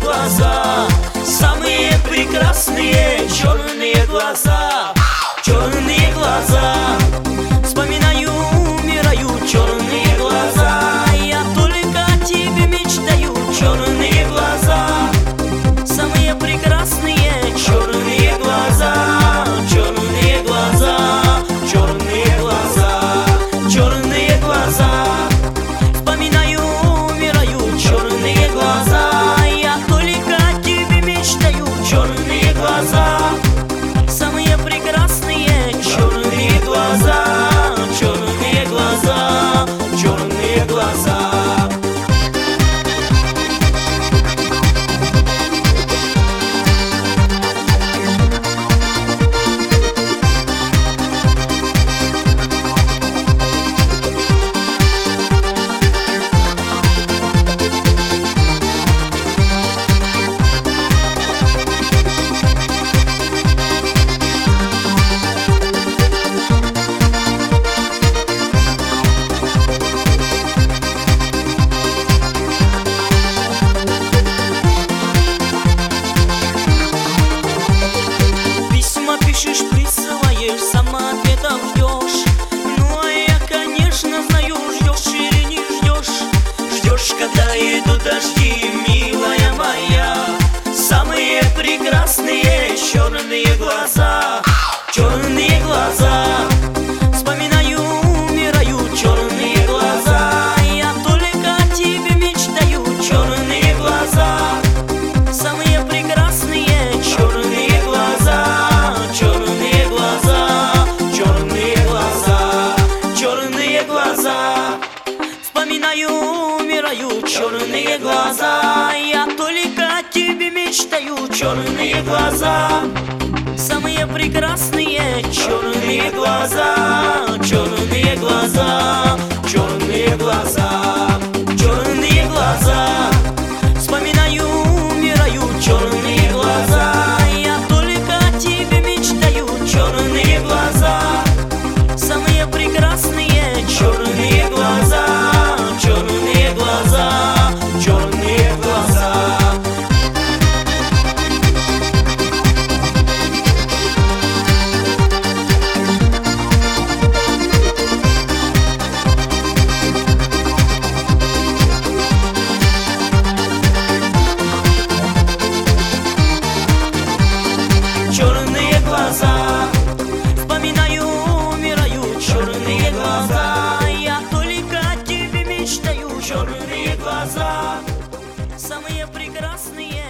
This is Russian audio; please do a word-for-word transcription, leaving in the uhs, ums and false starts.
глаза, самые прекрасные черные глаза, черные глаза. Вспоминаю, умираю, черные глаза. Я только о тебе мечтаю, черные глаза, самые прекрасные черные глаза, черные глаза, черные глаза, черные глаза. Вспоминаю, умираю, черные глаза. Я только о тебе мечтаю, черные глаза, самые прекрасные черные глаза, черные глаза, черные глаза. Пишешь, присылаешь, сама ответов ждешь. Ну а я, конечно, знаю, ждешь или не ждешь. Ждешь, когда идут дожди, милая моя. Самые прекрасные черные глаза, черные глаза. Вспоминаю, умираю, черные глаза. Я только о тебе мечтаю, черные глаза, самые прекрасные черные глаза, черные глаза, черные глаза, черные глаза. Вспоминаю, умираю, черные глаза. Я только о тебе мечтаю, черные глаза, самые прекрасные черные глаза, черные глаза, черные глаза, черные глаза. Вспоминаю, умираю, черные глаза. Я только о тебе мечтаю, черные глаза, самые прекрасные черные глаза, черные глаза, черные глаза. Черные глаза. Вспоминаю, умираю, черные глаза. Я только о тебе мечтаю, черные глаза, самые прекрасные